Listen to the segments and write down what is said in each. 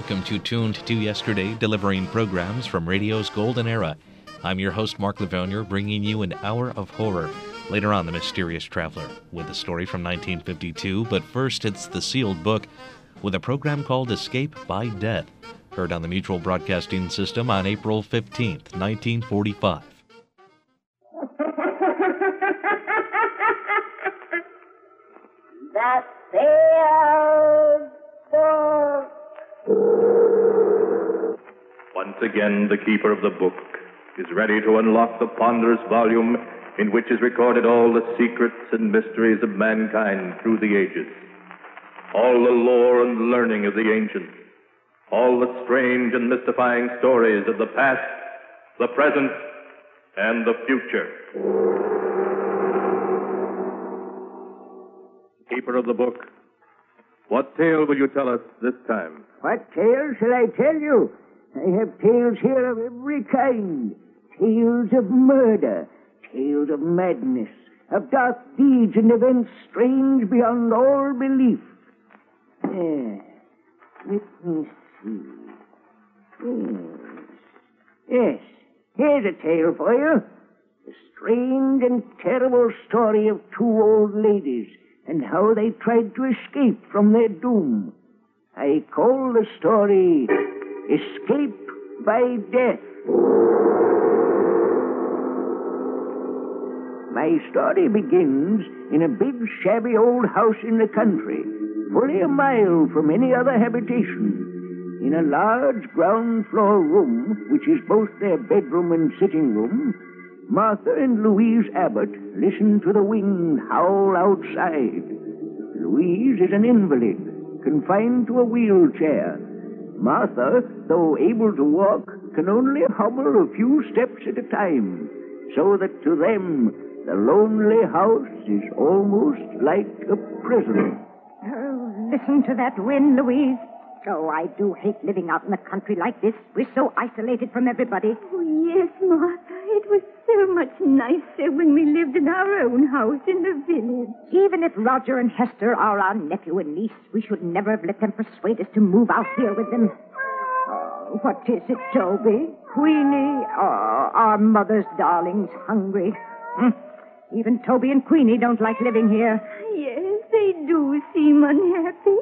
welcome to Tuned to Yesterday, delivering programs from radio's golden era. I'm your host, Mark Livonia, bringing you an hour of horror. Later on, The Mysterious Traveler, with a story from 1952, but first it's The Sealed Book, with a program called Escape by Death, heard on the Mutual Broadcasting System on April 15th, 1945. The Sealed Book. Once again, the keeper of the book is ready to unlock the ponderous volume in which is recorded all the secrets and mysteries of mankind through the ages, all the lore and learning of the ancients, all the strange and mystifying stories of the past, the present, and the future. Keeper of the book, what tale will you tell us this time? What tale shall I tell you? I have tales here of every kind. Tales of murder, tales of madness, of dark deeds and events strange beyond all belief. Let me see. Yes, here's a tale for you. The strange and terrible story of two old ladies and how they tried to escape from their doom. I call the story Escape by Death. My story begins in a big, shabby old house in the country, fully a mile from any other habitation. In a large ground-floor room, which is both their bedroom and sitting room, Martha and Louise Abbott listen to the wind howl outside. Louise is an invalid, confined to a wheelchair. Martha, though able to walk, can only hobble a few steps at a time, so that to them the lonely house is almost like a prison. Oh, listen to that wind, Louise. Oh, I do hate living out in the country like this. We're so isolated from everybody. Oh, yes, Martha. It was so much nicer when we lived in our own house in the village. Even if Roger and Hester are our nephew and niece, we should never have let them persuade us to move out here with them. Oh, what is it, Toby? Queenie? Oh, our mother's darling's hungry. Even Toby and Queenie don't like living here. Yes, they do seem unhappy.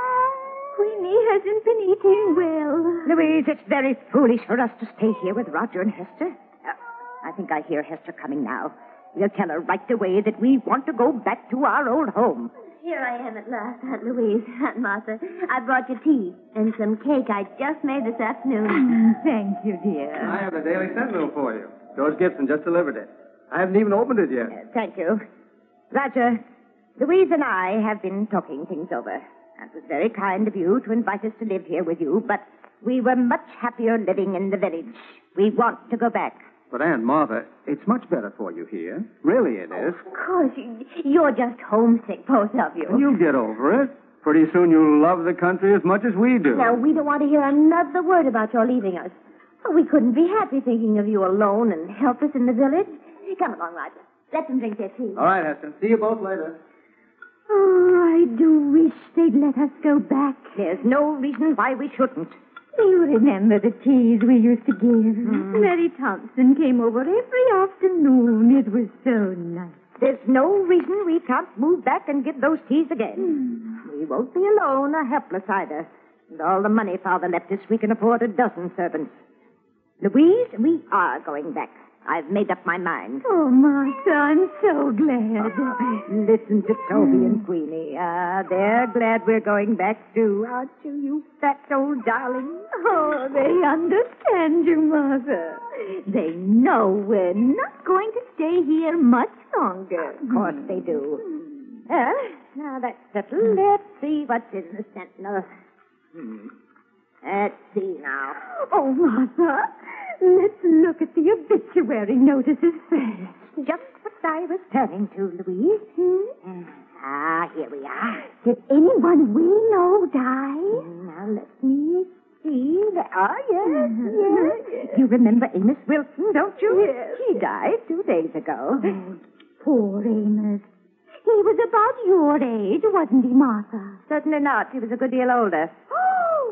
Queenie hasn't been eating well. Louise, it's very foolish for us to stay here with Roger and Hester. I think I hear Hester coming now. We'll tell her right away that we want to go back to our old home. Here I am at last, Aunt Louise, Aunt Martha. I brought you tea and some cake I just made this afternoon. Thank you, dear. I have the Daily Sentinel for you. George Gibson just delivered it. I haven't even opened it yet. Thank you. Roger, Louise and I have been talking things over. It was very kind of you to invite us to live here with you, but we were much happier living in the village. We want to go back. But, Aunt Martha, it's much better for you here. Really it is. Of course, you're just homesick, both of you. You'll get over it. Pretty soon you'll love the country as much as we do. No, we don't want to hear another word about your leaving us. We couldn't be happy thinking of you alone and helpless in the village. Come along, Roger. Let them drink their tea. All right, Hester. See you both later. Oh, I do wish they'd let us go back. There's no reason why we shouldn't. You remember the teas we used to give? Mary Thompson came over every afternoon. It was so nice. There's no reason we can't move back and give those teas again. We won't be alone or helpless either. And all the money Father left us, we can afford a dozen servants. Louise, we are going back. I've made up my mind. Oh, Martha, I'm so glad. Listen to Toby and Queenie. They're glad we're going back, too. Aren't you, you fat old darling? Oh, they understand you, Martha. They know we're not going to stay here much longer. Of course they do. Now that's settled. Let's see what's in the Sentinel. Let's see now. Oh, Martha, let's look at the obituary notices first. Just what I was turning to, Louise. Here we are. Did anyone we know die? Now, let me see. Yes. You remember Amos Wilson, don't you? Yes. He died 2 days ago. Oh, poor Amos. He was about your age, wasn't he, Martha? Certainly not. He was a good deal older.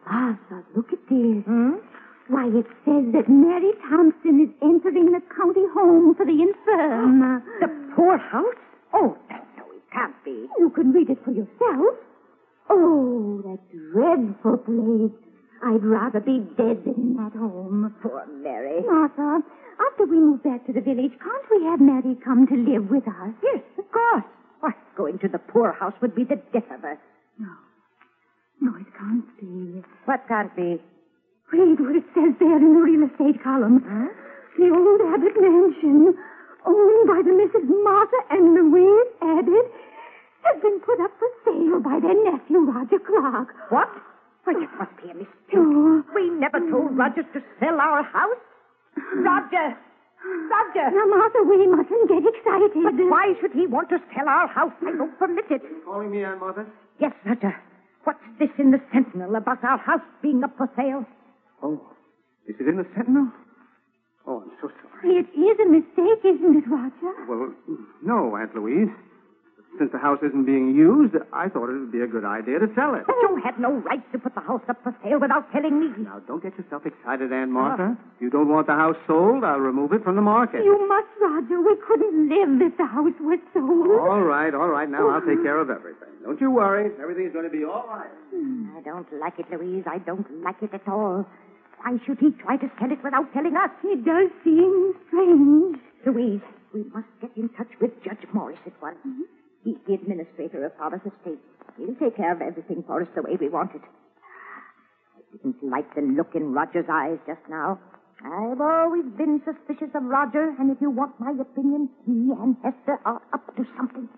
Arthur, look at this. Why, it says that Mary Thompson is entering the county home for the infirm. The poorhouse? Oh, no, it can't be. You can read it for yourself. Oh, that dreadful place. I'd rather be dead than in that home. Poor Mary. Martha, after we move back to the village, can't we have Mary come to live with us? Yes, of course. Why, going to the poorhouse would be the death of us. No, it can't be. What can't be? Read what it says there in the real estate column. The old Abbott mansion, owned by the Mrs. Martha and Louise Abbott, has been put up for sale by their nephew, Roger Clark. What? Well, it must be a mistake. Oh. We never told Roger to sell our house. Roger! Now, Martha, we mustn't get excited. But why should he want to sell our house? I don't permit it. Calling me, Aunt Martha? Yes, Roger. What's this in the Sentinel about our house being up for sale? Oh, is it in the Sentinel? Oh, I'm so sorry. It is a mistake, isn't it, Roger? Well, no, Aunt Louise. Since the house isn't being used, I thought it would be a good idea to sell it. But you had no right to put the house up for sale without telling me. Now, don't get yourself excited, Aunt Martha. If you don't want the house sold, I'll remove it from the market. You must, Roger. We couldn't live if the house was sold. All right. Now I'll take care of everything. Don't you worry. Everything's going to be all right. I don't like it, Louise. I don't like it at all. Why should he try to sell it without telling us? It does seem strange. Louise, we must get in touch with Judge Morris at once. He's the administrator of Father's estate. He'll take care of everything for us the way we want it. I didn't like the look in Roger's eyes just now. I've always been suspicious of Roger, and if you want my opinion, he and Hester are up to something.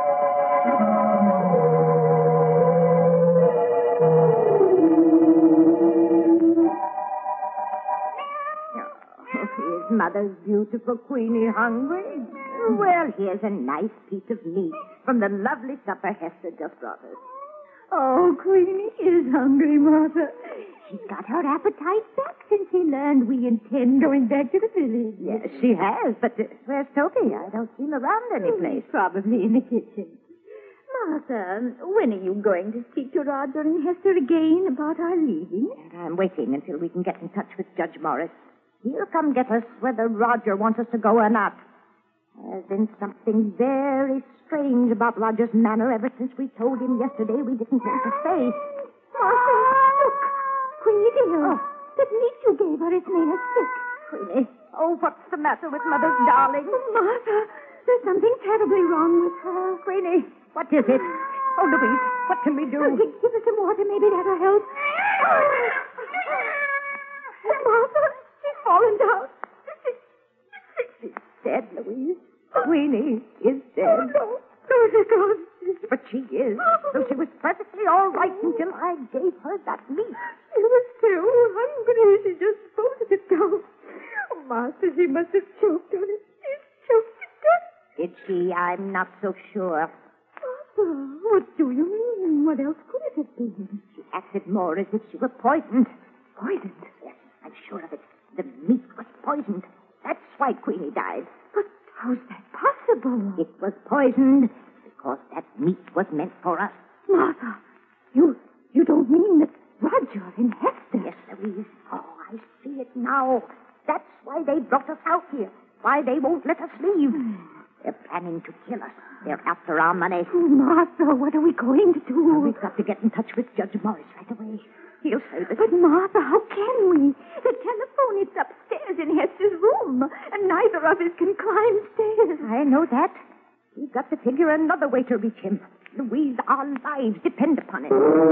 Oh, is Mother's beautiful Queenie hungry? Well, here's a nice piece of meat from the lovely supper Hester just brought us. Oh, Queenie is hungry, Martha. She's got her appetite back since she learned we intend going back to the village. Yes, she has, but where's Toby? I don't see him around any place. Probably in the kitchen. Martha, when are you going to speak to Roger and Hester again about our leaving? I'm waiting until we can get in touch with Judge Morris. He'll come get us whether Roger wants us to go or not. There's been something very strange about Roger's manner ever since we told him yesterday we didn't want to stay. Martha, look. Queenie dear. That meat you gave her is made of sick. Queenie, oh, what's the matter with Mother's darling? Oh, Martha, there's something terribly wrong with her. Queenie, what is it? Oh, Louise, what can we do? Give her some water. Maybe that'll help. Martha, she's fallen down. She's dead, Louise. Queenie is dead. Oh, no. Oh, God. But she is. So she was perfectly all right until I gave her that meat. She was so hungry. She just swallowed it down. Oh, Martha, she must have choked on it. She choked to death. Did she? I'm not so sure. Martha, what do you mean? What else could it have been? She acted more as if she were poisoned. Poisoned? Yes, I'm sure of it. The meat was poisoned. That's why Queenie died. But how's that possible? It was poisoned because that meat was meant for us. Martha, you don't mean that Roger and Hester... Yes, Louise. Oh, I see it now. That's why they brought us out here. Why they won't let us leave. They're planning to kill us. They're after our money. Oh, Martha, what are we going to do? Well, we've got to get in touch with Judge Morris right away. He'll say that... But, Martha, how can we? The telephone is upstairs in Hester's room, and neither of us can climb stairs. I know that. We've got to figure another way to reach him. Louise, our lives depend upon it.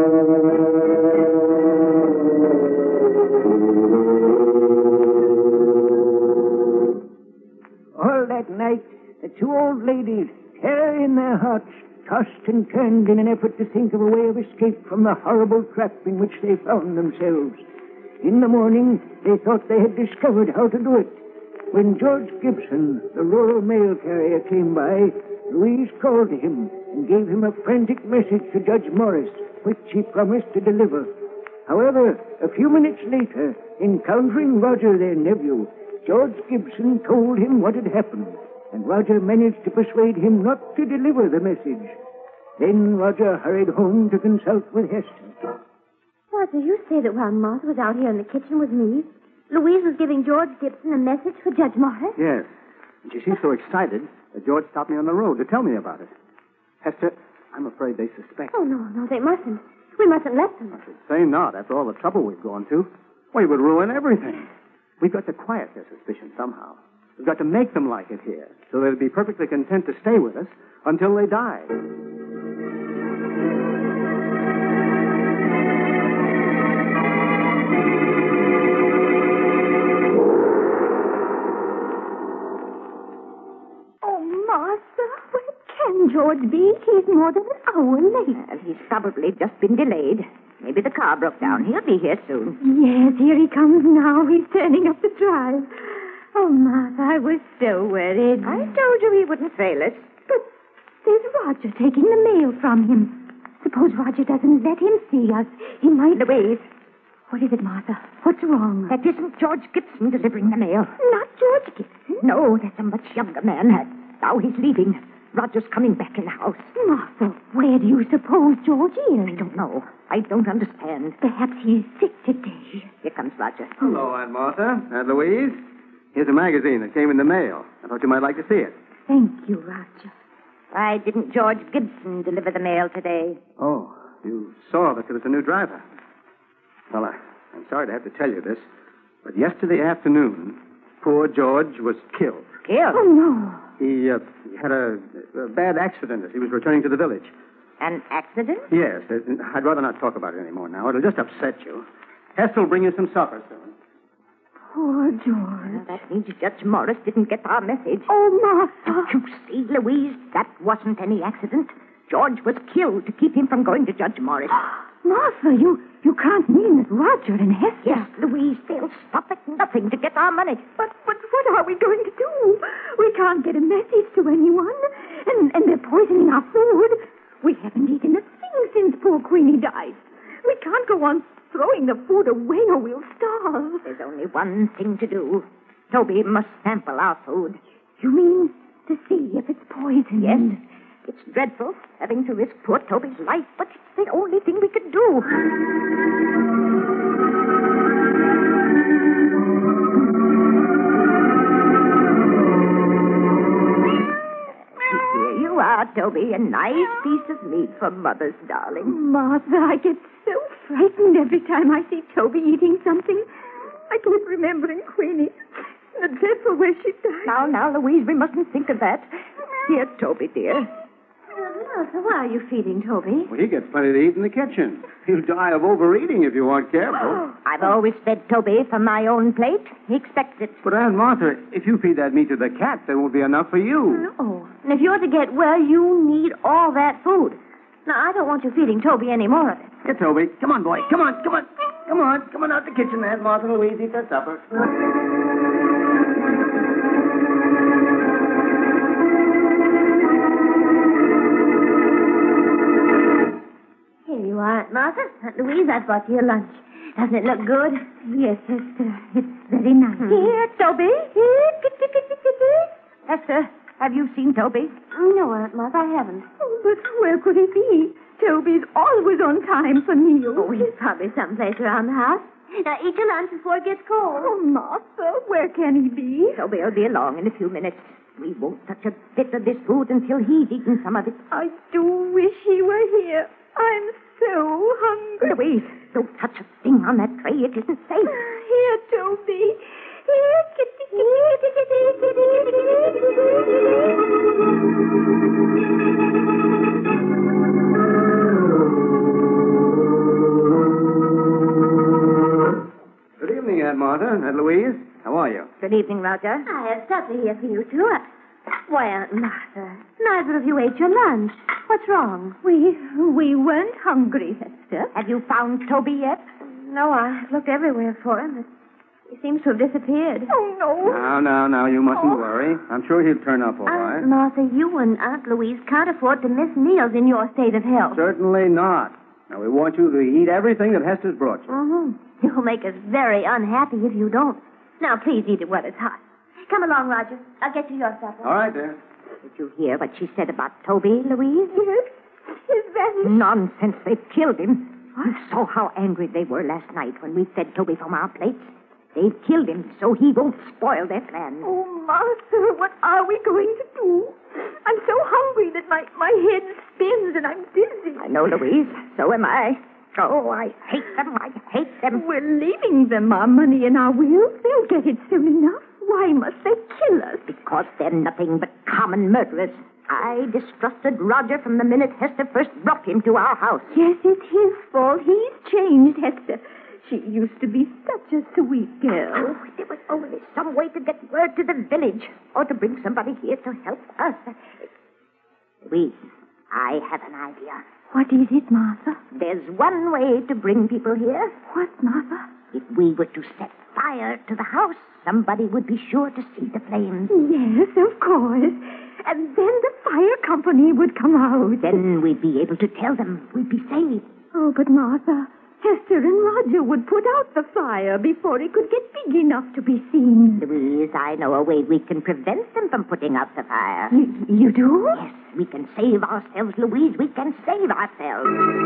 All that night, the two old ladies, terror in their hearts, tossed and turned in an effort to think of a way of escape from the horrible trap in which they found themselves. In the morning, they thought they had discovered how to do it. When George Gibson, the rural mail carrier, came by, Louise called to him and gave him a frantic message to Judge Morris, which he promised to deliver. However, a few minutes later, encountering Roger, their nephew, George Gibson told him what had happened, and Roger managed to persuade him not to deliver the message. Then Roger hurried home to consult with Hester. Roger, you say that while Martha was out here in the kitchen with me, Louise was giving George Gibson a message for Judge Morris? Yes. And she seemed so excited that George stopped me on the road to tell me about it. Hester, I'm afraid they suspect. Oh, no, they mustn't. We mustn't let them. I should say not, after all the trouble we've gone to. We would ruin everything. We've got to quiet their suspicion somehow. We've got to make them like it here, so they'll be perfectly content to stay with us until they die. George be? He's more than an hour late. Well, he's probably just been delayed. Maybe the car broke down. He'll be here soon. Yes, here he comes now. He's turning up the drive. Oh, Martha, I was so worried. I told you he wouldn't fail us. But there's Roger taking the mail from him. Suppose Roger doesn't let him see us. He might... Louise. What is it, Martha? What's wrong? That isn't George Gibson delivering the mail. Not George Gibson? No, that's a much younger man. Now he's leaving. Roger's coming back in the house. Martha, where do you suppose George is? I don't know. I don't understand. Perhaps he's sick today. Here comes Roger. Hello, Aunt Martha. Aunt Louise. Here's a magazine that came in the mail. I thought you might like to see it. Thank you, Roger. Why didn't George Gibson deliver the mail today? Oh, you saw that there was a new driver. Well, I'm sorry to have to tell you this, but yesterday afternoon, poor George was killed. Killed? Oh, no. He had a bad accident as he was returning to the village. An accident? Yes. I'd rather not talk about it anymore now. It'll just upset you. Hester will bring you some supper soon. Poor George. Well, that means Judge Morris didn't get our message. Oh, Martha. Don't you see, Louise? That wasn't any accident. George was killed to keep him from going to Judge Morris. Martha, you can't mean that Roger and Hester... Yes, Louise, they'll stop at nothing to get our money. But what are we going to do? We can't get a message to anyone. And they're poisoning our food. We haven't eaten a thing since poor Queenie died. We can't go on throwing the food away or we'll starve. There's only one thing to do. Toby must sample our food. You mean to see if it's poison? Yes. It's dreadful having to risk poor Toby's life, but it's the only thing we can do. Here you are, Toby. A nice piece of meat for Mother's darling. Martha, I get so frightened every time I see Toby eating something. I keep remembering Queenie. The dreadful way she died. Now, Louise, we mustn't think of that. Here, Toby, dear. Martha, why are you feeding Toby? Well, he gets plenty to eat in the kitchen. He'll die of overeating if you aren't careful. I've always fed Toby from my own plate. He expects it. But, Aunt Martha, if you feed that meat to the cat, there won't be enough for you. No. And if you're to get well, you need all that food. Now, I don't want you feeding Toby any more of it. Here, Toby. Come on, boy. Come on. Come on out the kitchen, Aunt Martha and Louise. Eat their supper. Here you are, Aunt Martha. Aunt Louise, I've brought you your lunch. Doesn't it look good? Yes, Hester. It's very nice. Here, Toby. Here. Hester, have you seen Toby? No, Aunt Martha, I haven't. Oh, but where could he be? Toby's always on time for meals. Oh, he's probably someplace around the house. Now, eat your lunch before it gets cold. Oh, Martha, where can he be? Toby will be along in a few minutes. We won't touch a bit of this food until he's eaten some of it. I do wish he were here. I'm so hungry. Louise, don't touch a thing on that tray. It isn't safe. Here, Toby. Here, kitty. Good evening, Aunt Martha. Aunt Louise. How are you? Good evening, Roger. I have supper here for you, too. Why, Aunt Martha, neither of you ate your lunch. What's wrong? We weren't hungry, Hester. Have you found Toby yet? No, I've looked everywhere for him, but he seems to have disappeared. Oh, no. Now, you mustn't worry. I'm sure he'll turn up all right. Aunt Martha, you and Aunt Louise can't afford to miss meals in your state of health. Certainly not. Now, we want you to eat everything that Hester's brought you. Mm-hmm. You'll make us very unhappy if you don't. Now, please eat it while it's hot. Come along, Roger. I'll get you your supper. All right, dear. Did you hear what she said about Toby, Louise? Yes. Is that... Nonsense. They've killed him. You saw how angry they were last night when we fed Toby from our plates. They've killed him so he won't spoil their plans. Oh, Master, what are we going to do? I'm so hungry that my head spins and I'm dizzy. I know, Louise. So am I. Oh, I hate them. I hate them. We're leaving them our money and our wills. They'll get it soon enough. Why must they kill us? Because they're nothing but common murderers. I distrusted Roger from the minute Hester first brought him to our house. Yes, it's his fault. He's changed Hester. She used to be such a sweet girl. Oh, if there was only some way to get word to the village or to bring somebody here to help us. Louise, I have an idea. What is it, Martha? There's one way to bring people here. What, Martha? If we were to set fire to the house, somebody would be sure to see the flames. Yes, of course. And then the fire company would come out. Then we'd be able to tell them we'd be saved. Oh, but Martha, Hester and Roger would put out the fire before it could get big enough to be seen. Louise, I know a way we can prevent them from putting out the fire. You do? Yes, we can save ourselves, Louise. We can save ourselves.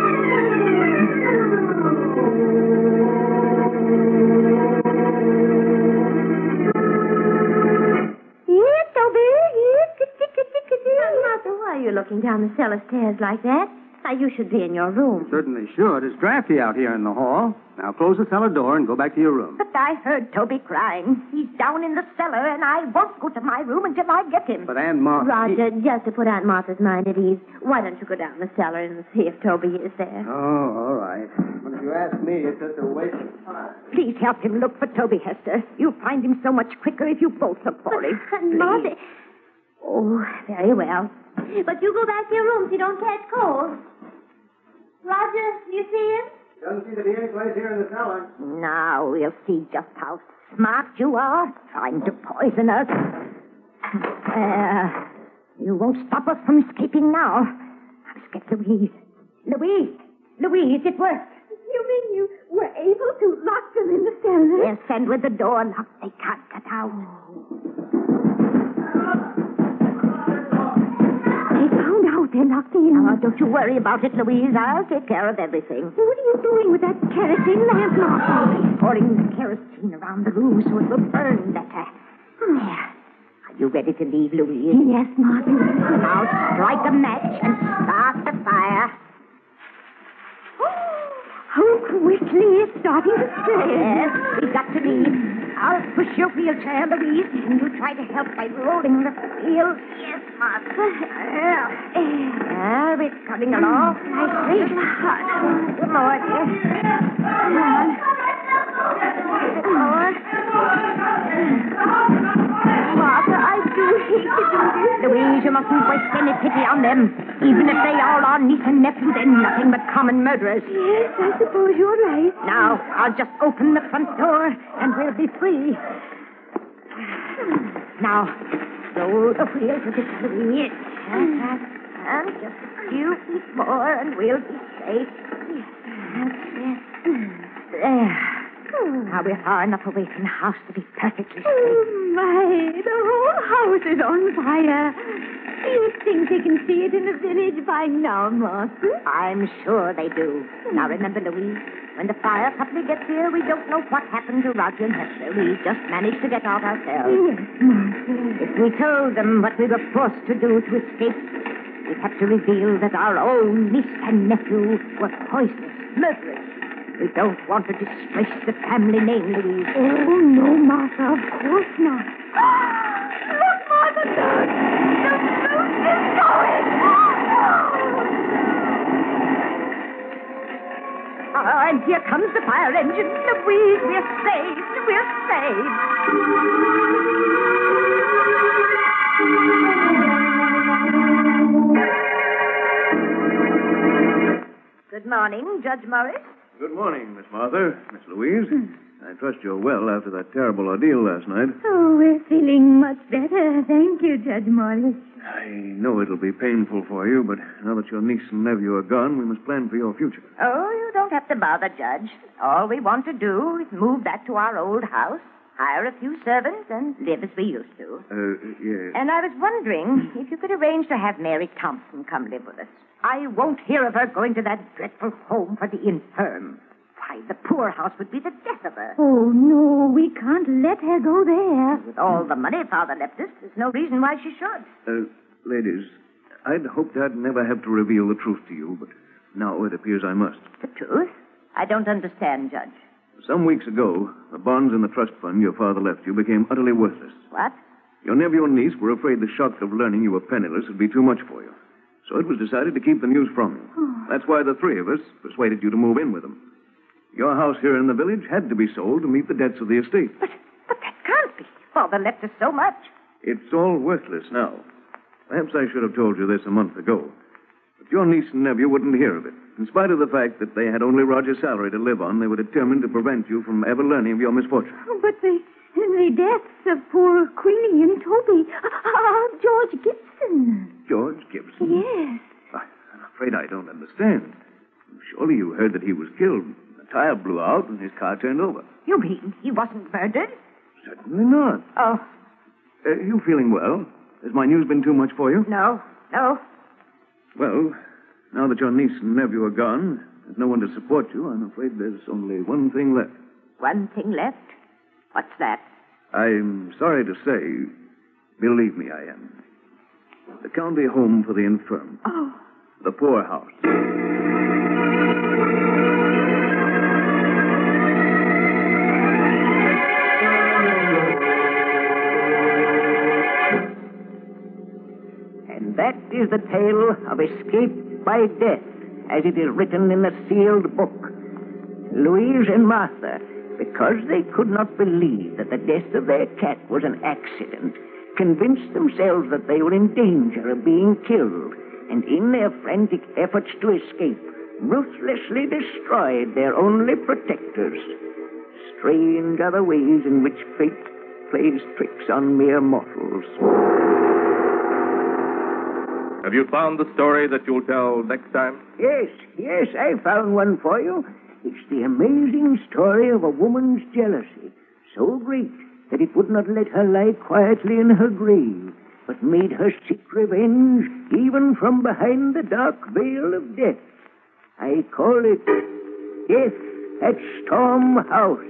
Here, Toby. Here. Martha, why are you looking down the cellar stairs like that? Now, you should be in your room. Certainly should. It's drafty out here in the hall. Now close the cellar door and go back to your room. But I heard Toby crying. He's down in the cellar, and I won't go to my room until I get him. But Aunt Martha... Roger, just to put Aunt Martha's mind at ease, why don't you go down the cellar and see if Toby is there? Oh, all right. But if you ask me, it's just a waste of time. Please help him look for Toby, Hester. You'll find him so much quicker if you both look for him. Martha... Oh, very well. But you go back to your room so you don't catch cold. Roger, you see him? Doesn't seem to be any place here in the cellar. Now we'll see just how smart you are, trying to poison us. You won't stop us from escaping now. Let's get Louise. Louise, it worked. You mean you were able to lock them in the cellar? Yes, and with the door locked, they can't get out. They found out they're locked in. Now, don't you worry about it, Louise. I'll take care of everything. What are you doing with that kerosene lamp, Martha? Pouring the kerosene around the room so it will burn better. There. Are you ready to leave, Louise? Yes, Martha. Now strike a match and start the fire. How quickly it's starting to spread. Yes, we've got to leave. I'll push your wheelchair, Louise, and you try to help by rolling the wheel. Yes, Martha. It's coming along nicely. Good more, dear. Come on. A bit more. Martha, I do hate to do this. Louise, you mustn't waste any pity on them. Even if they all are niece and nephew, they're nothing but common murderers. Yes, I suppose you're right. Now, I'll just open the front door, and we'll be free. Now, roll the wheel to the Louise. And just a few feet more, and we'll be safe. There. Now we're far enough away from the house to be perfectly safe. Oh, my. The whole house is on fire. Do you think they can see it in the village by now, Martha? I'm sure they do. Now remember, Louise, when the fire company gets here, we don't know what happened to Roger and Hester. We just managed to get out ourselves. Yes, Martha. If we told them what we were forced to do to escape, we'd have to reveal that our own niece and nephew were poisonous murderers. We don't want to disgrace the family name, Louise. Oh, no, Martha, of course not. Look, Martha, look! The boat is going! And here comes the fire engine. Louise, we're saved. We're saved. Good morning, Judge Morris. Good morning, Miss Martha, Miss Louise. I trust you're well after that terrible ordeal last night. Oh, we're feeling much better. Thank you, Judge Morris. I know it'll be painful for you, but now that your niece and nephew are gone, we must plan for your future. Oh, you don't have to bother, Judge. All we want to do is move back to our old house, hire a few servants, and live as we used to. Yes. And I was wondering if you could arrange to have Mary Thompson come live with us. I won't hear of her going to that dreadful home for the infirm. Why, the poorhouse would be the death of her. Oh, no, we can't let her go there. With all the money Father left us, there's no reason why she should. Ladies, I'd hoped I'd never have to reveal the truth to you, but now it appears I must. The truth? I don't understand, Judge. Some weeks ago, the bonds in the trust fund your father left you became utterly worthless. What? Your nephew and niece were afraid the shock of learning you were penniless would be too much for you. So it was decided to keep the news from you. That's why the three of us persuaded you to move in with them. Your house here in the village had to be sold to meet the debts of the estate. But that can't be. Father left us so much. It's all worthless now. Perhaps I should have told you this a month ago. But your niece and nephew wouldn't hear of it. In spite of the fact that they had only Roger's salary to live on, they were determined to prevent you from ever learning of your misfortune. Oh, but the deaths of poor Queenie and Toby. George Gibson. George Gibson? Yes. I'm afraid I don't understand. Surely you heard that he was killed. The tire blew out and his car turned over. You mean he wasn't murdered? Certainly not. Oh. You feeling well? Has my news been too much for you? No. Well, now that your niece and nephew are gone, there's no one to support you, I'm afraid there's only one thing left. One thing left? What's that? I'm sorry to say, believe me, I am. The county home for the infirm. Oh. The poorhouse. And that is the tale of escape by death, as it is written in the sealed book. Louise and Martha, because they could not believe that the death of their cat was an accident, convinced themselves that they were in danger of being killed, and in their frantic efforts to escape, ruthlessly destroyed their only protectors. Strange are the ways in which fate plays tricks on mere mortals. Have you found the story that you'll tell next time? Yes, I found one for you. It's the amazing story of a woman's jealousy, so great that it would not let her lie quietly in her grave, but made her seek revenge even from behind the dark veil of death. I call it Death at Storm House.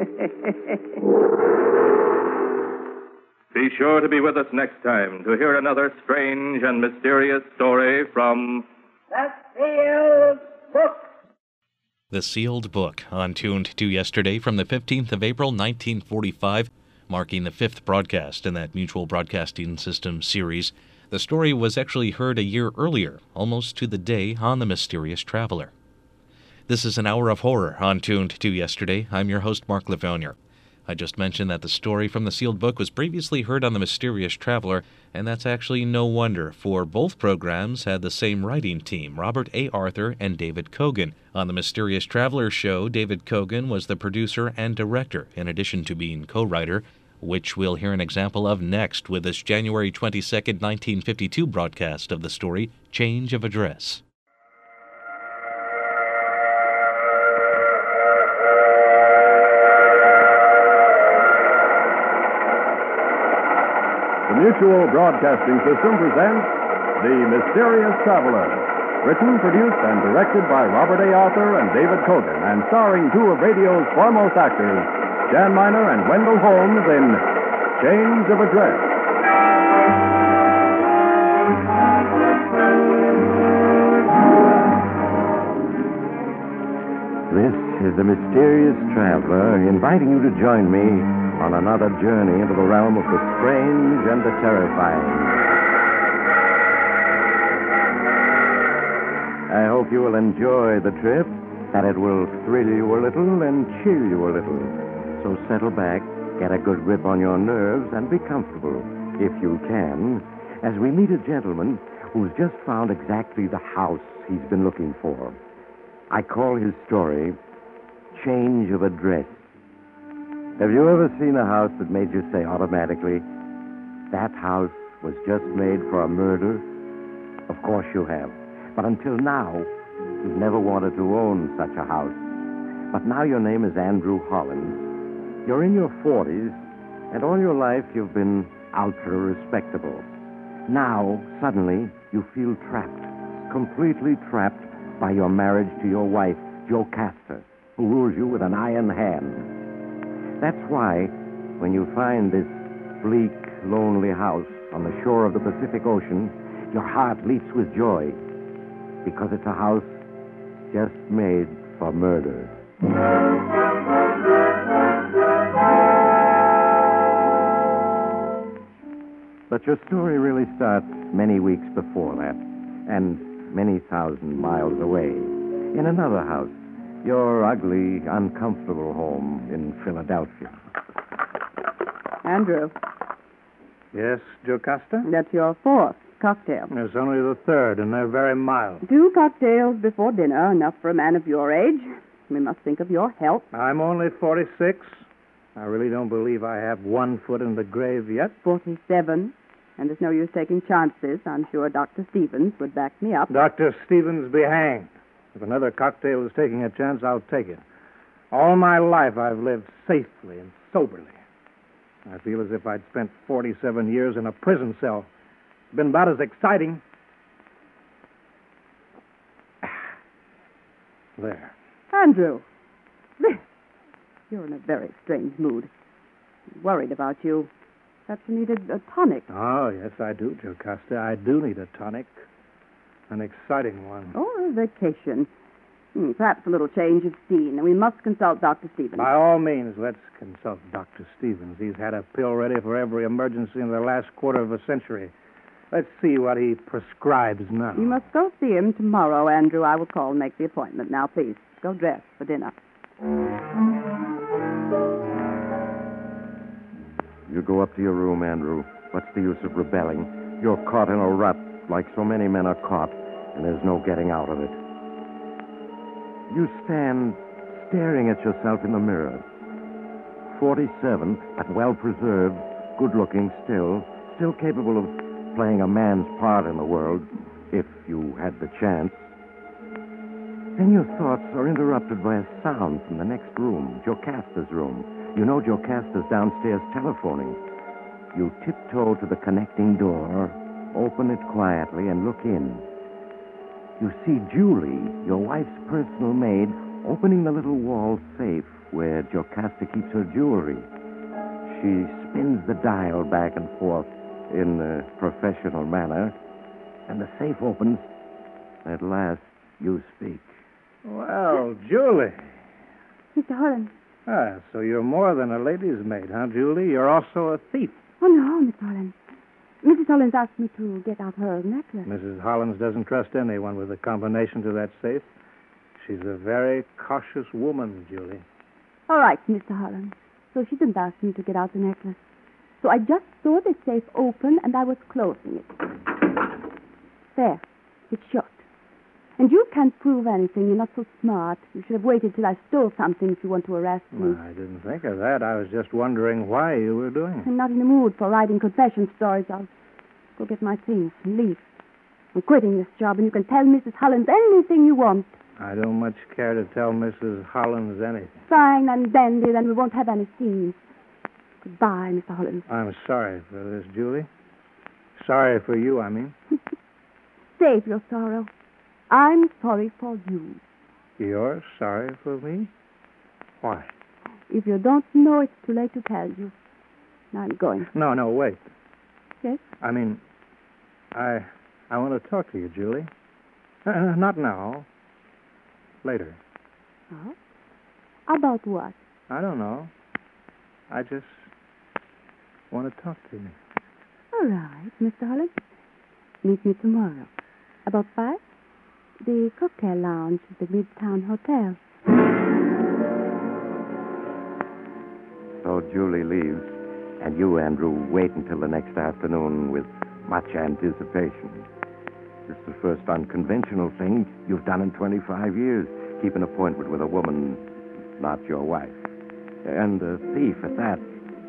Be sure to be with us next time to hear another strange and mysterious story from The Sealed Book. The Sealed Book, on Tuned to Yesterday from the 15th of April, 1945, marking the fifth broadcast in that Mutual Broadcasting System series. The story was actually heard a year earlier, almost to the day, on The Mysterious Traveler. This is an hour of horror on Tuned to Yesterday. I'm your host, Mark Lavounier. I just mentioned that the story from the Sealed Book was previously heard on The Mysterious Traveler, and that's actually no wonder, for both programs had the same writing team, Robert A. Arthur and David Kogan. On The Mysterious Traveler show, David Kogan was the producer and director, in addition to being co-writer, which we'll hear an example of next with this January 22nd, 1952 broadcast of the story, Change of Address. The Mutual Broadcasting System presents The Mysterious Traveler, written, produced, and directed by Robert A. Arthur and David Kogan, and starring two of radio's foremost actors, Jan Miner and Wendell Holmes, in Change of Address. This is The Mysterious Traveler, inviting you to join me on another journey into the realm of the strange and the terrifying. I hope you will enjoy the trip, that it will thrill you a little and chill you a little. So settle back, get a good grip on your nerves, and be comfortable, if you can, as we meet a gentleman who's just found exactly the house he's been looking for. I call his story Change of Address. Have you ever seen a house that made you say automatically, that house was just made for a murder? Of course you have. But until now, you've never wanted to own such a house. But now your name is Andrew Hollins. You're in your 40s, and all your life you've been ultra-respectable. Now, suddenly, you feel trapped, completely trapped by your marriage to your wife, Jocasta, who rules you with an iron hand. That's why, when you find this bleak, lonely house on the shore of the Pacific Ocean, your heart leaps with joy, because it's a house just made for murder. But your story really starts many weeks before that, and many thousand miles away, in another house, your ugly, uncomfortable home in Philadelphia. Andrew, Yes, Jocasta? that's your fourth cocktail. It's only the third, and they're very mild. 2 cocktails before dinner, enough for a man of your age. We must think of your health. I'm only 46. I really don't believe I have one foot in the grave yet. 47. And there's no use taking chances. I'm sure Dr. Stevens would back me up. Dr. Stevens be hanged. If another cocktail is taking a chance, I'll take it. All my life I've lived safely and soberly. I feel as if I'd spent 47 years in a prison cell. It's been about as exciting. There. Andrew, you're in a very strange mood. I'm worried about you. Perhaps you needed a tonic. Oh, yes, I do, Jocasta. I do need a tonic. An exciting one. Or a vacation. Perhaps a little change of scene. And we must consult Dr. Stevens. By all means, let's consult Dr. Stevens. He's had a pill ready for every emergency in the last quarter of a century. Let's see what he prescribes now. You must go see him tomorrow, Andrew. I will call and make the appointment. Now, please, go dress for dinner. You go up to your room, Andrew. What's the use of rebelling? You're caught in a rut, like so many men are caught, and there's no getting out of it. You stand staring at yourself in the mirror. 47, but well-preserved, good-looking still capable of playing a man's part in the world, if you had the chance. Then your thoughts are interrupted by a sound from the next room, Jocasta's room. You know Jocasta's downstairs telephoning. You tiptoe to the connecting door, open it quietly, and look in. You see Julie, your wife's personal maid, opening the little wall safe where Jocasta keeps her jewelry. She spins the dial back and forth in a professional manner, and the safe opens. At last, you speak. Well, Julie. Mr. Holland. Ah, so you're more than a lady's maid, huh, Julie? You're also a thief. Oh, no, Mr. Holland. Mrs. Hollins asked me to get out her necklace. Mrs. Hollins doesn't trust anyone with a combination to that safe. She's a very cautious woman, Julie. All right, Mr. Holland. So she didn't ask me to get out the necklace. So I just saw the safe open, and I was closing it. There. It's shut. And you can't prove anything. You're not so smart. You should have waited till I stole something if you want to arrest me. Well, I didn't think of that. I was just wondering why you were doing it. I'm not in the mood for writing confession stories. I'll go get my things and leave. I'm quitting this job, and you can tell Mrs. Hollins anything you want. I don't much care to tell Mrs. Hollins anything. Fine and dandy, then we won't have any scenes. Goodbye, Mr. Hollins. I'm sorry for this, Julie. Sorry for you, I mean. Save your sorrow. I'm sorry for you. You're sorry for me? Why? If you don't know, it's too late to tell you. Now I'm going. No, wait. Yes? I mean, I want to talk to you, Julie. Not now. Later. Oh? About what? I don't know. I just want to talk to you. All right, Mr. Hollins. Meet me tomorrow. About 5? The cocktail lounge at the Midtown Hotel. So Julie leaves, and you, Andrew, wait until the next afternoon with much anticipation. It's the first unconventional thing you've done in 25 years. Keep an appointment with a woman, not your wife. And a thief at that.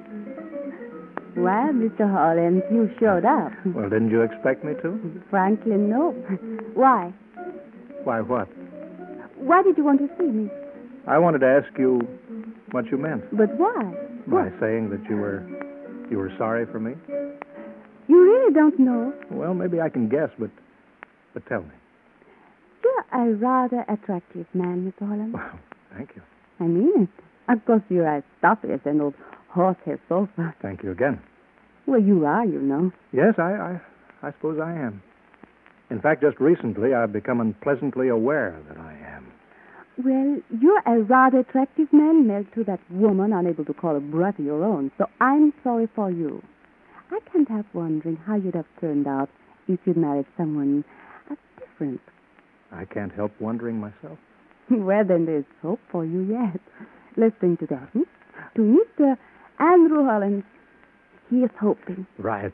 Well, Mr. Hollins, you showed up. Well, didn't you expect me to? Frankly, no. Why? Why, what? Why did you want to see me? I wanted to ask you what you meant. But why? By saying that you were sorry for me? You really don't know? Well, maybe I can guess, but tell me. You're a rather attractive man, Mr. Holland. Well, thank you. I mean it. Of course, you're as stuffy as an old horsehair sofa. Thank you again. Well, you are, you know. Yes, I suppose I am. In fact, just recently, I've become unpleasantly aware that I am. Well, you're a rather attractive man married to that woman unable to call a breath of your own, so I'm sorry for you. I can't help wondering how you'd have turned out if you'd married someone different. I can't help wondering myself. Well, then there's hope for you yet. Listening to that, to Mr. Andrew Holland, he is hoping. Right.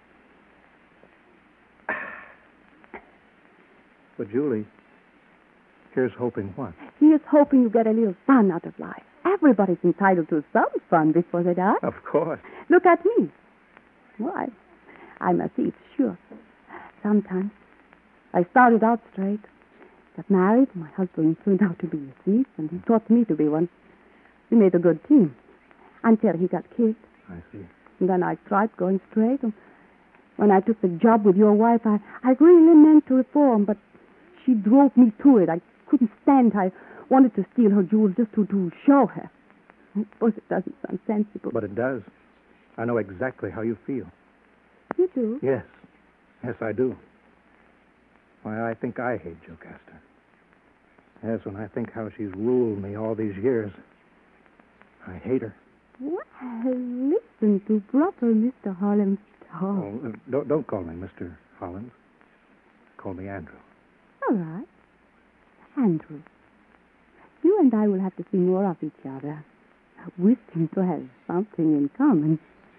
But, Julie, here's hoping what? He is hoping you get a little fun out of life. Everybody's entitled to some fun before they die. Of course. Look at me. Why? I'm a thief, sure. Sometimes. I started out straight. Got married. My husband turned out to be a thief, and he taught me to be one. We made a good team. Until he got killed. I see. And then I tried going straight. And when I took the job with your wife, I really meant to reform, but she drove me to it. I couldn't stand her. I wanted to steal her jewels just to show her. I suppose it doesn't sound sensible. But it does. I know exactly how you feel. You do? Yes. Yes, I do. Why, I think I hate Jocasta. Yes, when I think how she's ruled me all these years, I hate her. Well, listen to proper Mr. Holland's talk. Oh, don't call me Mr. Holland. Call me Andrew. All right. Andrew, you and I will have to see more of each other. We seem to have something in common.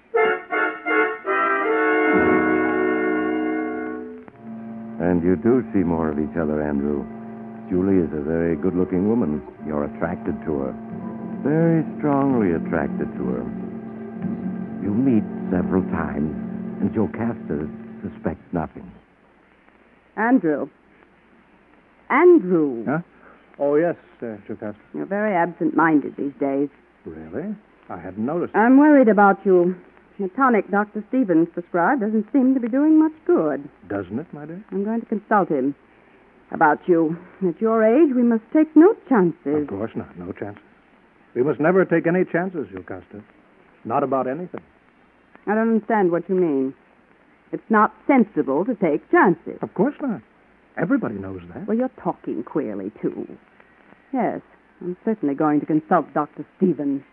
And you do see more of each other, Andrew. Julie is a very good-looking woman. You're attracted to her. Very strongly attracted to her. You meet several times, and Jocasta suspects nothing. Andrew. Andrew. Huh? Oh, yes, Jocasta. You're very absent-minded these days. Really? I hadn't noticed. I'm worried about you. The tonic Dr. Stevens prescribed doesn't seem to be doing much good. Doesn't it, my dear? I'm going to consult him about you. At your age, we must take no chances. Of course not. No chances. We must never take any chances, Jocasta. Not about anything. I don't understand what you mean. It's not sensible to take chances. Of course not. Everybody knows that. Well, you're talking queerly, too. Yes, I'm certainly going to consult Dr. Stevens.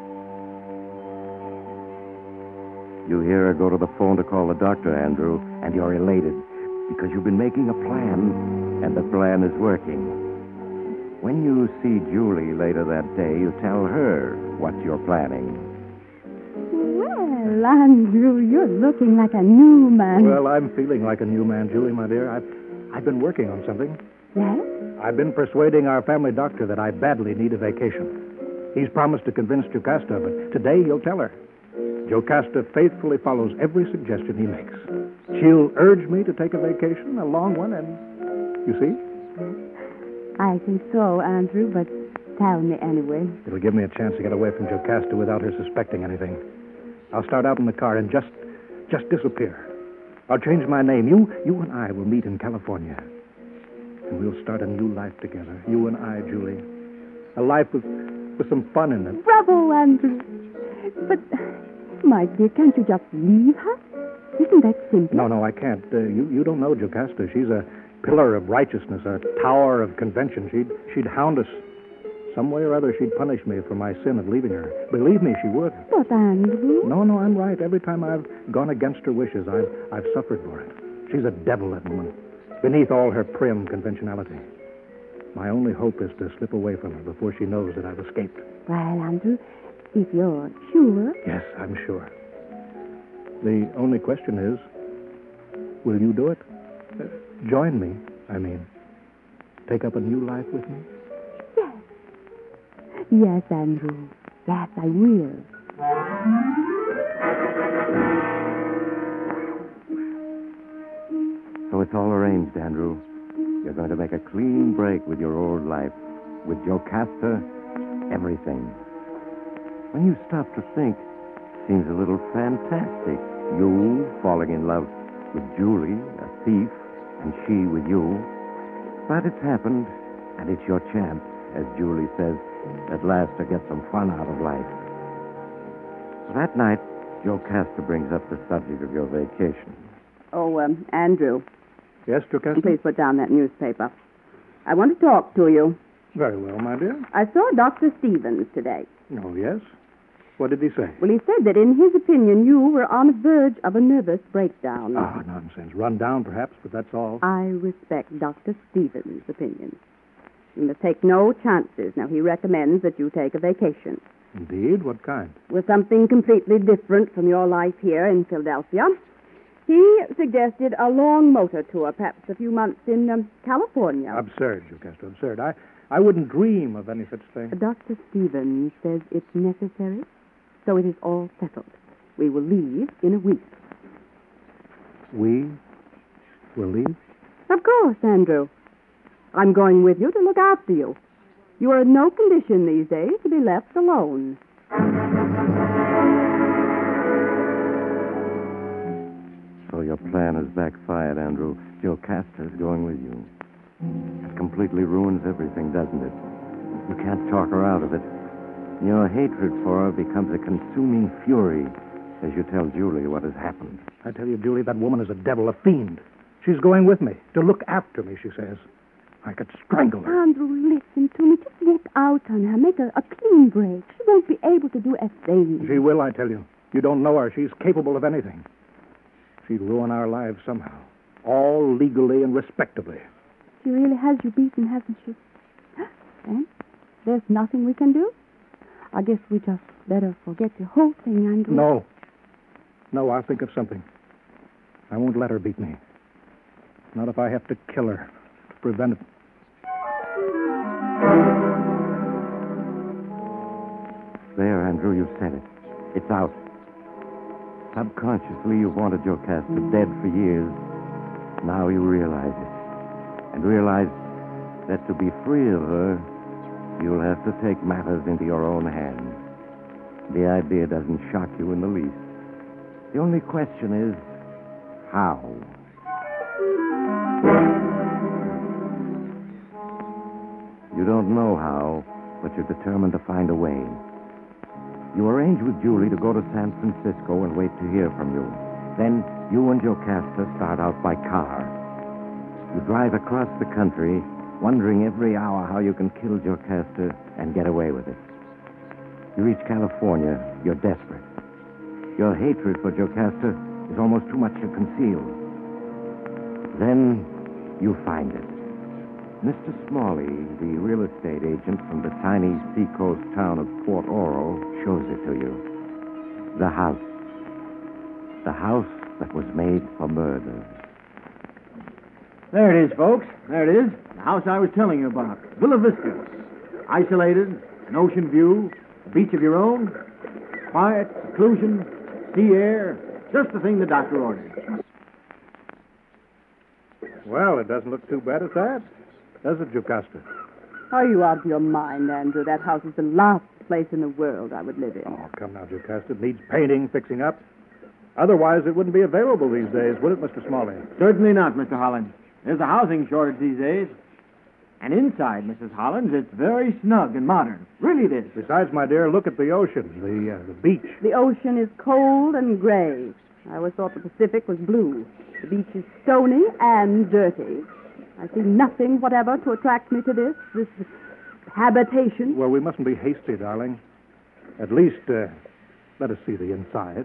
You hear her go to the phone to call the doctor, Andrew, and you're elated because you've been making a plan, and the plan is working. When you see Julie later that day, you tell her what you're planning. Well, Andrew, you're looking like a new man. Well, I'm feeling like a new man, Julie, my dear. I've been working on something. Yes? I've been persuading our family doctor that I badly need a vacation. He's promised to convince Jocasta, but today he'll tell her. Jocasta faithfully follows every suggestion he makes. She'll urge me to take a vacation, a long one, and you see? I think so, Andrew, but tell me anyway. It'll give me a chance to get away from Jocasta without her suspecting anything. I'll start out in the car and just disappear. I'll change my name. You and I will meet in California. And we'll start a new life together. You and I, Julie. A life with some fun in it. Bravo, Andrew. But, my dear, can't you just leave her? Isn't that simple? No, I can't. You don't know Jocasta. She's a pillar of righteousness, a tower of convention. She'd hound us. Some way or other, she'd punish me for my sin of leaving her. Believe me, she would. But, Andrew... No, I'm right. Every time I've gone against her wishes, I've suffered for it. She's a devil, that woman, beneath all her prim conventionality. My only hope is to slip away from her before she knows that I've escaped. Well, Andrew, if you're sure... Yes, I'm sure. The only question is, will you do it? Join me, I mean. Take up a new life with me? Yes. Yes, Andrew. Yes, I will. So it's all arranged, Andrew. You're going to make a clean break with your old life. With Jocasta, everything. When you stop to think, it seems a little fantastic. You falling in love with Julie, a thief, and she with you. But it's happened, and it's your chance, as Julie says, at last to get some fun out of life. That night, Joe Castor brings up the subject of your vacation. Oh, Andrew. Yes, Jocasta? Please put down that newspaper. I want to talk to you. Very well, my dear. I saw Dr. Stevens today. Oh, yes? What did he say? Well, he said that in his opinion you were on the verge of a nervous breakdown. Ah, nonsense. Run down, perhaps, but that's all. I respect Dr. Stevens' opinion. You must take no chances. Now, he recommends that you take a vacation. Indeed? What kind? With something completely different from your life here in Philadelphia. He suggested a long motor tour, perhaps a few months in California. Absurd, Jocasta, absurd. I wouldn't dream of any such thing. Dr. Stevens says it's necessary, so it is all settled. We will leave in a week. We will leave? Of course, Andrew. I'm going with you to look after you. You are in no condition these days to be left alone. So your plan has backfired, Andrew. Joe Castor's going with you. It completely ruins everything, doesn't it? You can't talk her out of it. Your hatred for her becomes a consuming fury as you tell Julie what has happened. I tell you, Julie, that woman is a devil, a fiend. She's going with me, to look after me, she says. I could strangle her. Andrew, listen to me. Just walk out on her. Make a clean break. She won't be able to do a thing. She will, I tell you. You don't know her. She's capable of anything. She'd ruin our lives somehow. All legally and respectably. She really has you beaten, hasn't she? And there's nothing we can do? I guess we just better forget the whole thing, Andrew. No, I'll think of something. I won't let her beat me. Not if I have to kill her to prevent it. There, Andrew, you've said it. It's out. Subconsciously, you've wanted Joe Castor dead for years. Now you realize it. And realize that to be free of her, you'll have to take matters into your own hands. The idea doesn't shock you in the least. The only question is, how? You don't know how, but you're determined to find a way. You arrange with Julie to go to San Francisco and wait to hear from you. Then you and Joe Castor start out by car. You drive across the country, wondering every hour how you can kill Joe Castor and get away with it. You reach California. You're desperate. Your hatred for Joe Castor is almost too much to conceal. Then you find it. Mr. Smalley, the real estate agent from the tiny seacoast town of Port Oro, shows it to you. The house. The house that was made for murder. There it is, folks. There it is. The house I was telling you about. Villa Vista. Isolated, an ocean view, a beach of your own. Quiet, seclusion, sea air. Just the thing the doctor ordered. Well, it doesn't look too bad at that, does it, Jocasta? Are you out of your mind, Andrew? That house is the last place in the world I would live in. Oh, come now, Jocasta. It needs painting, fixing up. Otherwise, it wouldn't be available these days, would it, Mr. Smalley? Certainly not, Mr. Hollins. There's a housing shortage these days. And inside, Mrs. Hollins, it's very snug and modern. Really it is. Besides, my dear, look at the ocean, the beach. The ocean is cold and gray. I always thought the Pacific was blue. The beach is stony and dirty. I see nothing whatever to attract me to this habitation. Well, we mustn't be hasty, darling. At least, let us see the inside.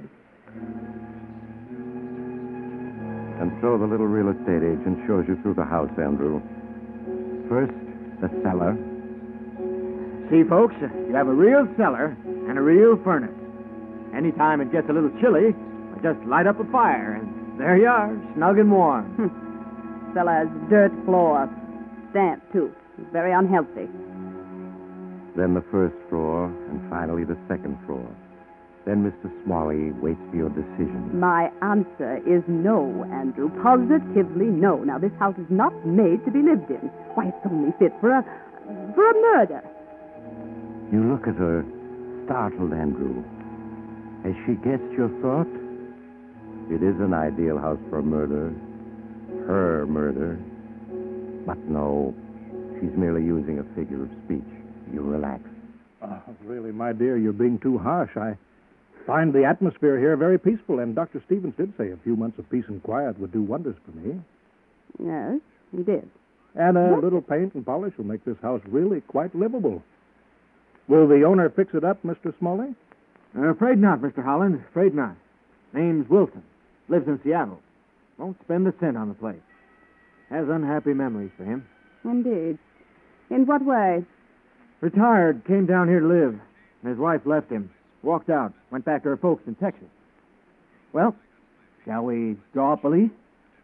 And so the little real estate agent shows you through the house, Andrew. First, the cellar. See, folks, you have a real cellar and a real furnace. Anytime it gets a little chilly, I just light up a fire, and there you are, snug and warm. Cellar has dirt floor. Damp, too. It's very unhealthy. Then the first floor, and finally the second floor. Then Mr. Smalley waits for your decision. My answer is no, Andrew. Positively no. Now, this house is not made to be lived in. Why, it's only fit for a murder. You look at her, startled, Andrew. Has she guessed your thought? It is an ideal house for murder. Her murder. But no, she's merely using a figure of speech. You relax. Oh, really, my dear, you're being too harsh. I find the atmosphere here very peaceful, and Dr. Stevens did say a few months of peace and quiet would do wonders for me. Yes, he did. And a little paint and polish will make this house really quite livable. Will the owner fix it up, Mr. Smalley? Afraid not, Mr. Holland. Afraid not. Name's Wilson. Lives in Seattle. Won't spend a cent on the place. Has unhappy memories for him. Indeed. In what way? Retired, came down here to live. His wife left him. Walked out. Went back to her folks in Texas. Well, shall we draw up a lease?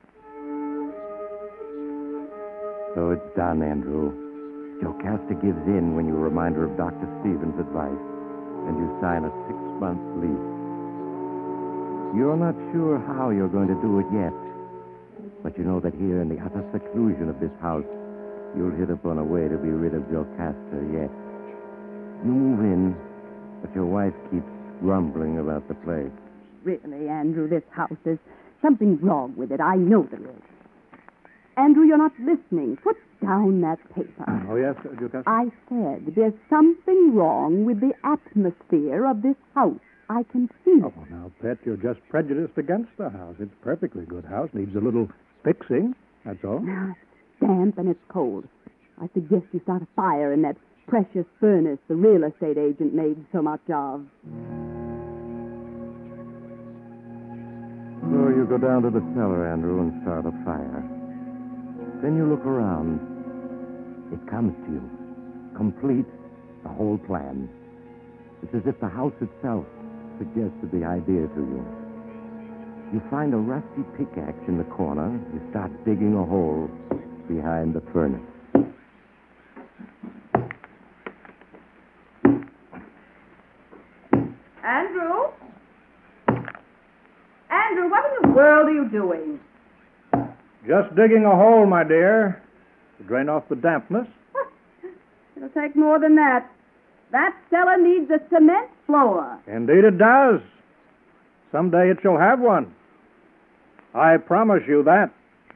So it's done, Andrew. Jocasta gives in when you remind her of Dr. Stevens' advice, and you sign a 6-month lease. You're not sure how you're going to do it yet, but you know that here in the utter seclusion of this house, you'll hit upon a way to be rid of Jocasta yet. You move in, but your wife keeps grumbling about the place. Really, Andrew, this house, there's something wrong with it. I know there is. Andrew, you're not listening. Put down that paper. Oh, yes, Jocasta? I said there's something wrong with the atmosphere of this house. I can see it. Oh, now, Pet, you're just prejudiced against the house. It's a perfectly good house. Needs a little fixing, that's all. It's damp and it's cold. I suggest you start a fire in that precious furnace the real estate agent made so much of. So you go down to the cellar, Andrew, and start a fire. Then you look around. It comes to you. Complete, the whole plan. It's as if the house itself suggested the idea to you. You find a rusty pickaxe in the corner. You start digging a hole behind the furnace. Andrew? Andrew, what in the world are you doing? Just digging a hole, my dear, to drain off the dampness. It'll take more than that. That cellar needs a cement floor. Indeed it does. Someday it shall have one. I promise you that.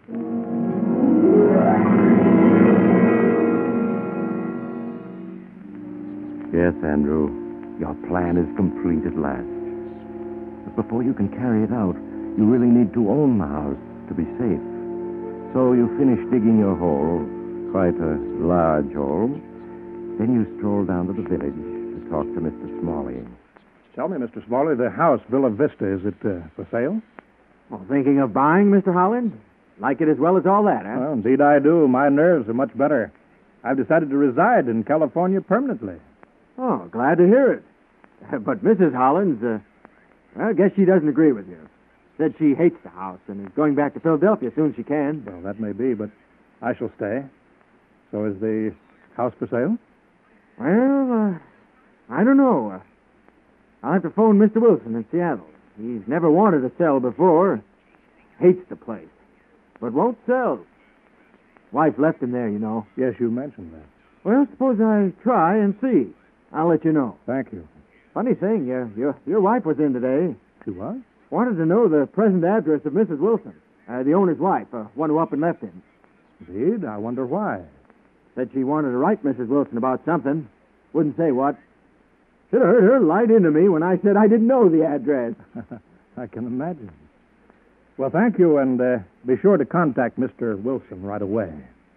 Yes, Andrew, your plan is complete at last. But before you can carry it out, you really need to own the house to be safe. So you finish digging your hole, quite a large hole. Then you stroll down to the village to talk to Mr. Smalley. Tell me, Mr. Smalley, the house, Villa Vista, is it for sale? Well, thinking of buying, Mr. Holland? Like it as well as all that, huh? Well, indeed I do. My nerves are much better. I've decided to reside in California permanently. Oh, glad to hear it. But Mrs. Hollins, I guess she doesn't agree with you. Said she hates the house and is going back to Philadelphia as soon as she can. Well, that may be, but I shall stay. So is the house for sale? Well, I don't know. I'll have to phone Mr. Wilson in Seattle. He's never wanted to sell before. Hates the place. But won't sell. Wife left him there, you know. Yes, you mentioned that. Well, suppose I try and see. I'll let you know. Thank you. Funny thing, your wife was in today. She was? Wanted to know the present address of Mrs. Wilson, the owner's wife, one who up and left him. Indeed? I wonder why. Said she wanted to write Mrs. Wilson about something. Wouldn't say what. Should have heard her light into me when I said I didn't know the address. I can imagine. Well, thank you, and be sure to contact Mr. Wilson right away.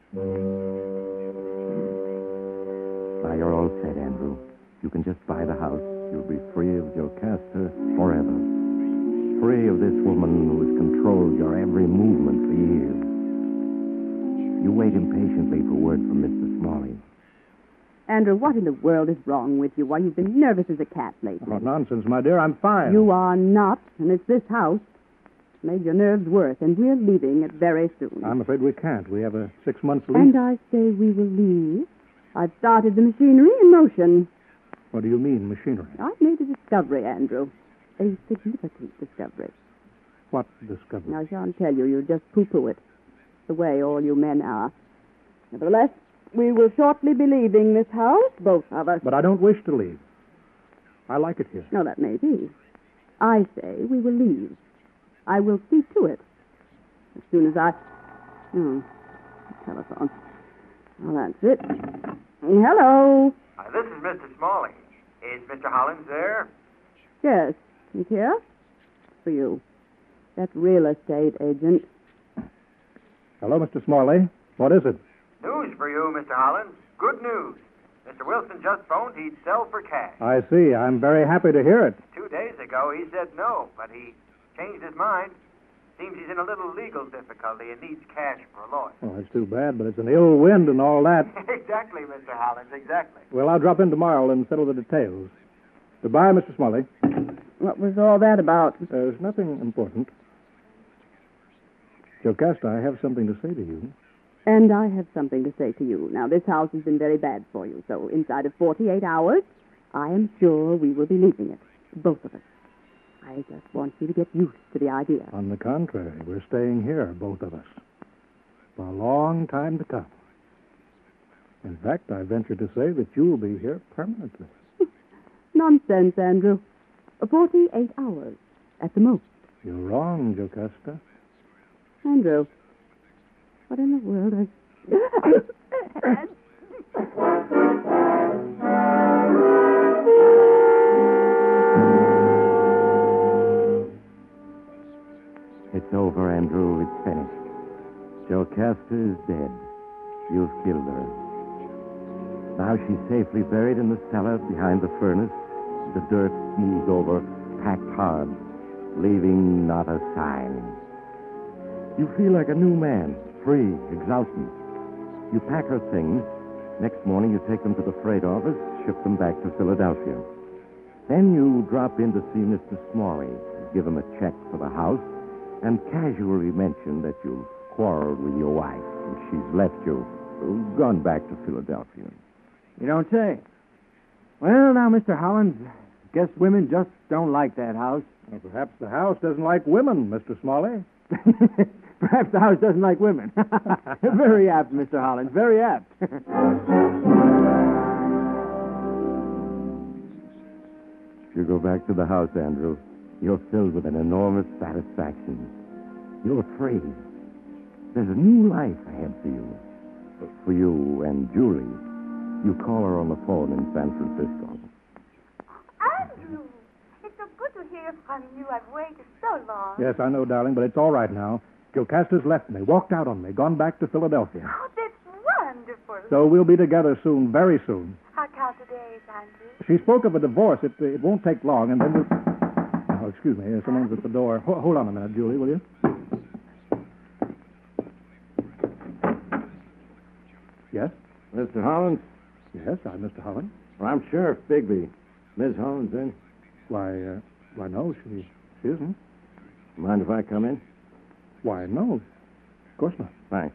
Now, you're all set, Andrew. You can just buy the house. You'll be free of Jocasta forever. Free of this woman who has controlled your every movement for years. You wait impatiently for word from Mr. Smalley. Andrew, what in the world is wrong with you? Why, you've been nervous as a cat lately. Oh, nonsense, my dear. I'm fine. You are not, and it's this house. It's made your nerves worse, and we're leaving it very soon. I'm afraid we can't. We have a 6-month lease. And I say we will leave. I've started the machinery in motion. What do you mean, machinery? I've made a discovery, Andrew. A significant discovery. What discovery? Now, I shan't tell you. You just poo-poo it. The way all you men are. Nevertheless, we will shortly be leaving this house, both of us. But I don't wish to leave. I like it here. No, that may be. I say we will leave. I will see to it. As soon as I... Oh, telephone. Well, that's it. Hello. This is Mr. Smalley. Is Mr. Hollins there? Yes, he's here. For you. That real estate agent. Hello, Mr. Smalley. What is it? News for you, Mr. Hollins. Good news. Mr. Wilson just phoned he'd sell for cash. I see. I'm very happy to hear it. 2 days ago, he said no, but he changed his mind. Seems he's in a little legal difficulty and needs cash for a lawyer. Oh, that's too bad, but it's an ill wind and all that. Exactly, Mr. Hollins, exactly. Well, I'll drop in tomorrow and settle the details. Goodbye, Mr. Smalley. What was all that about? There's nothing important. Jocasta, I have something to say to you. And I have something to say to you. Now, this house has been very bad for you, so inside of 48 hours, I am sure we will be leaving it. Both of us. I just want you to get used to the idea. On the contrary, we're staying here, both of us, for a long time to come. In fact, I venture to say that you'll be here permanently. Nonsense, Andrew. 48 hours, at the most. You're wrong, Jocasta. Andrew, what in the world are... It's over, Andrew. It's finished. Jocasta is dead. You've killed her. Now she's safely buried in the cellar behind the furnace, the dirt smoothed over, packed hard, leaving not a sign. You feel like a new man, free, exultant. You pack her things. Next morning you take them to the freight office, ship them back to Philadelphia. Then you drop in to see Mr. Smalley, give him a check for the house, and casually mention that you quarreled with your wife and she's left you, gone back to Philadelphia. You don't say. Well, now, Mr. Hollins, guess women just don't like that house. Well, perhaps the house doesn't like women, Mr. Smalley. Perhaps the house doesn't like women. Very apt, Mr. Hollins, very apt. If you go back to the house, Andrew, you're filled with an enormous satisfaction. You're free. There's a new life ahead for you. For you and Julie. You call her on the phone in San Francisco. Andrew, it's so good to hear from you. I've waited so long. Yes, I know, darling, but it's all right now. Jocasta's left me, walked out on me, gone back to Philadelphia. Oh, that's wonderful. So we'll be together soon, very soon. How count the days, Andrew? She spoke of a divorce. It won't take long, and then we'll... Oh, excuse me. Someone's at the door. Hold on a minute, Julie, will you? Yes? Mr. Hollins? Yes, I'm Mr. Hollins. Well, I'm Sheriff Bigby. Miss Hollins in? Why, no, she isn't. Mind if I come in? Why, no. Of course not. Thanks.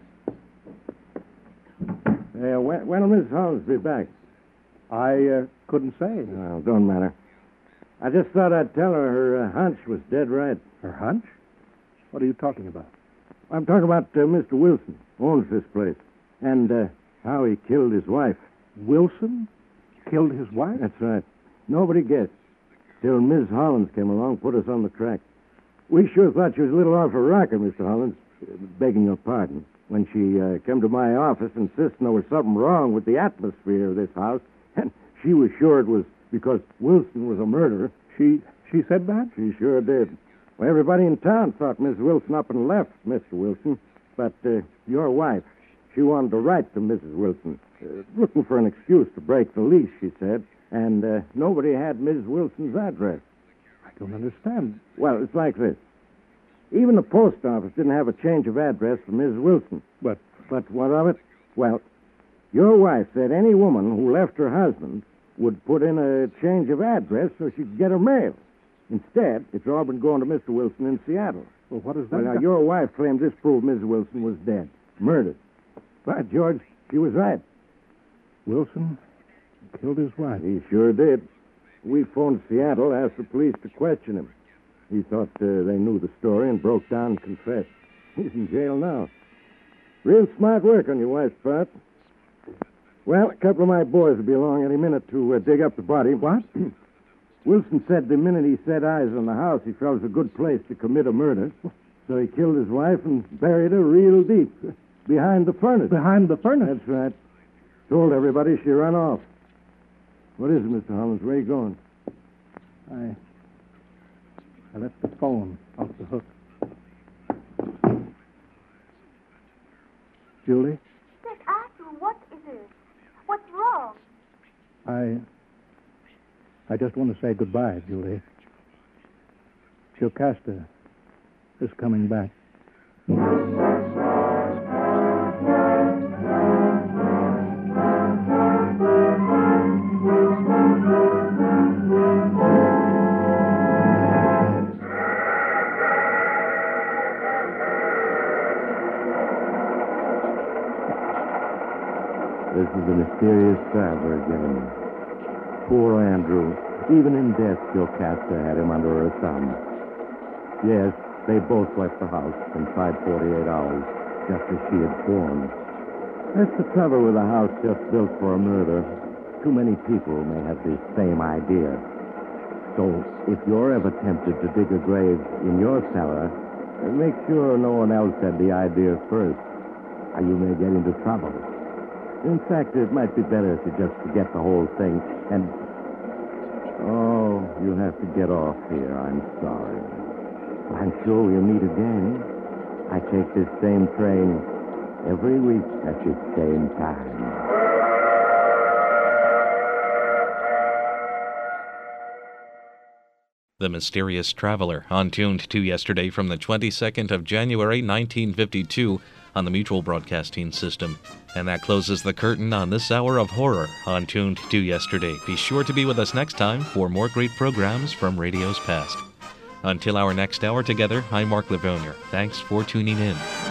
When will Miss Hollins be back? I couldn't say. Well, don't matter. I just thought I'd tell her hunch was dead right. Her hunch? What are you talking about? I'm talking about Mr. Wilson, owns this place, and how he killed his wife. Wilson killed his wife? That's right. Nobody guessed. Till Miss Hollins came along, put us on the track. We sure thought she was a little off her rocker, Mr. Hollins, begging your pardon, when she came to my office insisting there was something wrong with the atmosphere of this house, and she was sure it was because Wilson was a murderer. She said that? She sure did. Well, everybody in town thought Miss Wilson up and left Mr. Wilson, but your wife, she wanted to write to Mrs. Wilson, looking for an excuse to break the lease, she said, and nobody had Mrs. Wilson's address. I don't understand. Well, it's like this. Even the post office didn't have a change of address for Mrs. Wilson. But what of it? Well, your wife said any woman who left her husband would put in a change of address so she could get her mail. Instead, it's all been going to Mr. Wilson in Seattle. Well, what is that? Well, now, your wife claimed this proved Mrs. Wilson was dead, murdered. But, George, she was right. Wilson killed his wife. He sure did. We phoned Seattle, asked the police to question him. He thought they knew the story and broke down and confessed. He's in jail now. Real smart work on your wife's part. Well, a couple of my boys will be along any minute to dig up the body. What? Wilson said the minute he set eyes on the house, he felt it was a good place to commit a murder. So he killed his wife and buried her real deep, behind the furnace. Behind the furnace? That's right. Told everybody she run off. What is it, Mr. Hollins? Where are you going? I left the phone off the hook. Julie? Yes, Arthur, what is it? What's wrong? I just want to say goodbye, Julie. Jocasta is coming back. This is the mysterious traveler again. Poor Andrew. Even in death, Jocasta had him under her thumb. Yes, they both left the house inside 48 hours, just as she had sworn. That's the trouble with a house just built for a murder. Too many people may have the same idea. So, if you're ever tempted to dig a grave in your cellar, make sure no one else had the idea first, or you may get into trouble. In fact, it might be better if you just forget the whole thing and... Oh, you have to get off here. I'm sorry. I'm sure we'll meet again. I take this same train every week at this same time. The Mysterious Traveler, on Tuned 2 yesterday from the 22nd of January, 1952, on the Mutual Broadcasting System. And that closes the curtain on this hour of horror on Tuned 2 yesterday. Be sure to be with us next time for more great programs from radio's past. Until our next hour together, I'm Mark Livonia. Thanks for tuning in.